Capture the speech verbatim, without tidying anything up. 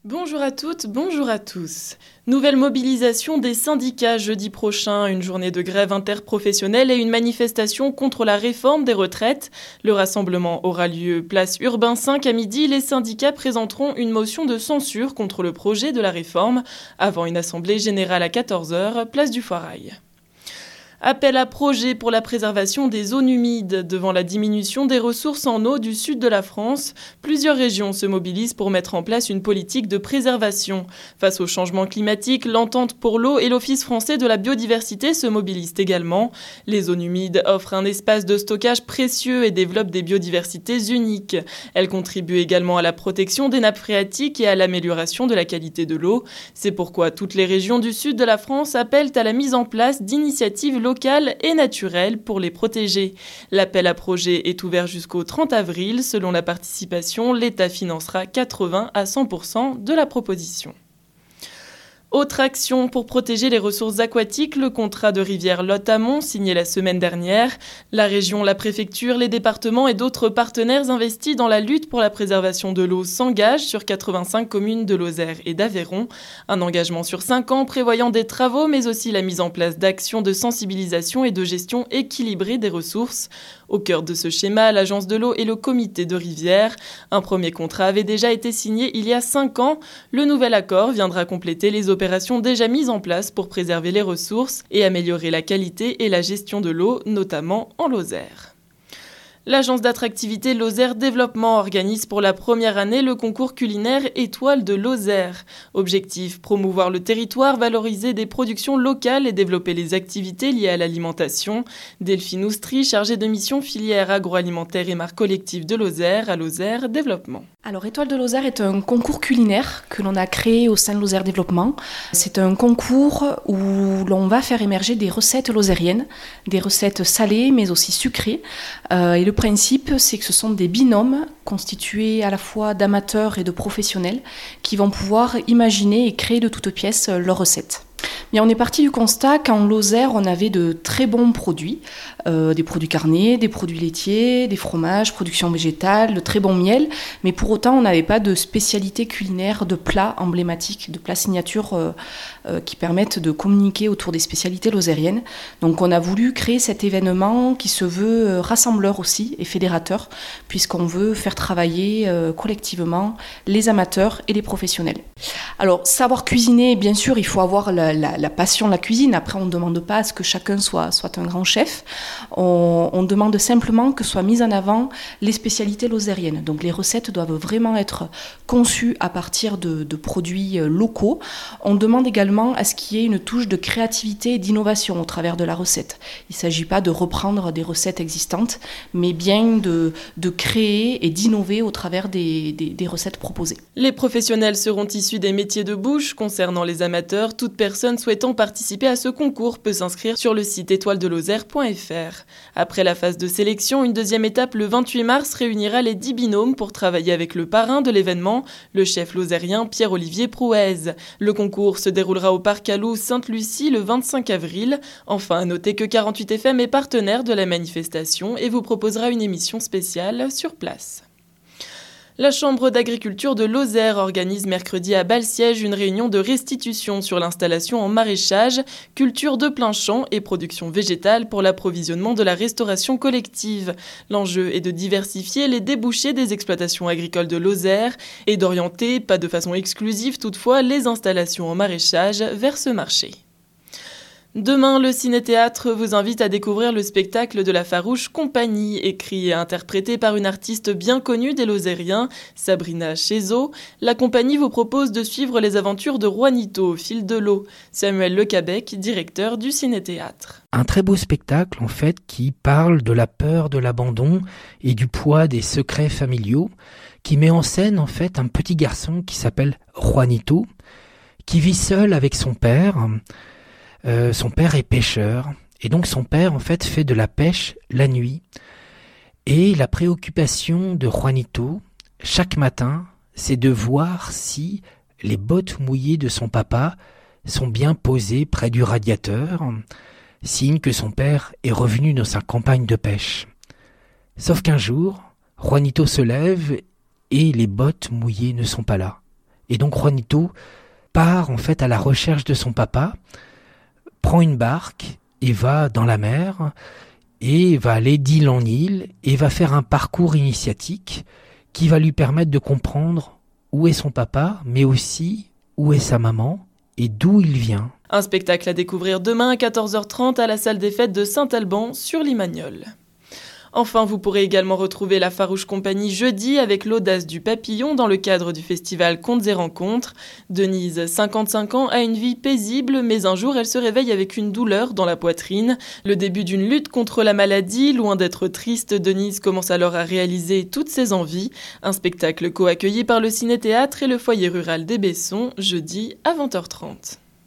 Bonjour à toutes, bonjour à tous. Nouvelle mobilisation des syndicats jeudi prochain, une journée de grève interprofessionnelle et une manifestation contre la réforme des retraites. Le rassemblement aura lieu place Urbain cinq à midi. Les syndicats présenteront une motion de censure contre le projet de la réforme avant une assemblée générale à quatorze heures, place du Foirail. Appel à projet pour la préservation des zones humides. Devant la diminution des ressources en eau du sud de la France, plusieurs régions se mobilisent pour mettre en place une politique de préservation. Face au changement climatique, l'Entente pour l'eau et l'Office français de la biodiversité se mobilisent également. Les zones humides offrent un espace de stockage précieux et développent des biodiversités uniques. Elles contribuent également à la protection des nappes phréatiques et à l'amélioration de la qualité de l'eau. C'est pourquoi toutes les régions du sud de la France appellent à la mise en place d'initiatives locales locales et naturelles pour les protéger. L'appel à projet est ouvert jusqu'au trente avril. Selon la participation, l'État financera quatre-vingts à cent pour cent de la proposition. Autre action pour protéger les ressources aquatiques, le contrat de rivière Lot-Amont signé la semaine dernière. La région, la préfecture, les départements et d'autres partenaires investis dans la lutte pour la préservation de l'eau s'engagent sur quatre-vingt-cinq communes de Lozère et d'Aveyron. Un engagement sur cinq ans prévoyant des travaux mais aussi la mise en place d'actions de sensibilisation et de gestion équilibrée des ressources. Au cœur de ce schéma, l'Agence de l'eau et le comité de rivière. Un premier contrat avait déjà été signé il y a cinq ans. Le nouvel accord viendra compléter les opérations déjà mises en place pour préserver les ressources et améliorer la qualité et la gestion de l'eau, notamment en Lozère. L'agence d'attractivité Lozère Développement organise pour la première année le concours culinaire Étoile de Lozère. Objectif, promouvoir le territoire, valoriser des productions locales et développer les activités liées à l'alimentation. Delphine Oustry, chargée de mission filière agroalimentaire et marque collective de Lozère à Lozère Développement. Alors Étoile de Lozère est un concours culinaire que l'on a créé au sein de Lozère Développement. C'est un concours où l'on va faire émerger des recettes lozériennes, des recettes salées mais aussi sucrées. Euh, et le principe, c'est que ce sont des binômes constitués à la fois d'amateurs et de professionnels qui vont pouvoir imaginer et créer de toutes pièces leurs recettes. Bien, on est parti du constat qu'en Lozère, on avait de très bons produits, euh, des produits carnés, des produits laitiers, des fromages, production végétale, de très bons miels, mais pour autant, on n'avait pas de spécialité culinaire, de plats emblématiques, de plats signatures euh, euh, qui permettent de communiquer autour des spécialités lozériennes. Donc, on a voulu créer cet événement qui se veut rassembleur aussi et fédérateur, puisqu'on veut faire travailler euh, collectivement les amateurs et les professionnels. Alors, savoir cuisiner, bien sûr, il faut avoir la, la, la passion de la cuisine. Après, on ne demande pas à ce que chacun soit, soit un grand chef. On, on demande simplement que soient mises en avant les spécialités lozériennes. Donc, les recettes doivent vraiment être conçues à partir de, de produits locaux. On demande également à ce qu'il y ait une touche de créativité et d'innovation au travers de la recette. Il ne s'agit pas de reprendre des recettes existantes, mais bien de, de créer et d'innover au travers des, des, des recettes proposées. Les professionnels seront issus des métiers de bouche. Concernant les amateurs, toute personne souhaitant participer à ce concours peut s'inscrire sur le site étoile de lozère point f r. Après la phase de sélection, une deuxième étape le vingt-huit mars réunira les dix binômes pour travailler avec le parrain de l'événement, le chef lozérien Pierre-Olivier Prouez. Le concours se déroulera au Parc Alou Sainte-Lucie le vingt-cinq avril. Enfin, à noter que quarante-huit F M est partenaire de la manifestation et vous proposera une émission spéciale sur place. La Chambre d'agriculture de Lozère organise mercredi à Balsiège une réunion de restitution sur l'installation en maraîchage, culture de plein champ et production végétale pour l'approvisionnement de la restauration collective. L'enjeu est de diversifier les débouchés des exploitations agricoles de Lozère et d'orienter, pas de façon exclusive toutefois, les installations en maraîchage vers ce marché. Demain, le Ciné-Théâtre vous invite à découvrir le spectacle de la farouche compagnie, écrit et interprété par une artiste bien connue des Lozériens, Sabrina Chezo. La compagnie vous propose de suivre les aventures de Juanito au fil de l'eau. Samuel Lecabec, directeur du Ciné-Théâtre. Un très beau spectacle, en fait, qui parle de la peur de l'abandon et du poids des secrets familiaux, qui met en scène, en fait, un petit garçon qui s'appelle Juanito, qui vit seul avec son père. Euh, son père est pêcheur, et donc son père en fait fait de la pêche la nuit. Et la préoccupation de Juanito, chaque matin, c'est de voir si les bottes mouillées de son papa sont bien posées près du radiateur, signe que son père est revenu dans sa campagne de pêche. Sauf qu'un jour, Juanito se lève et les bottes mouillées ne sont pas là. Et donc Juanito part en fait à la recherche de son papa, prend une barque et va dans la mer, et va aller d'île en île, et va faire un parcours initiatique qui va lui permettre de comprendre où est son papa, mais aussi où est sa maman et d'où il vient. Un spectacle à découvrir demain à quatorze heures trente à la salle des fêtes de Saint-Alban sur Limagnole. Enfin, vous pourrez également retrouver la Farouche Compagnie jeudi avec l'audace du papillon dans le cadre du festival Contes et Rencontres. Denise, cinquante-cinq ans, a une vie paisible, mais un jour elle se réveille avec une douleur dans la poitrine. Le début d'une lutte contre la maladie, loin d'être triste, Denise commence alors à réaliser toutes ses envies. Un spectacle co-accueilli par le Ciné-Théâtre et le foyer rural des Bessons, jeudi à vingt heures trente.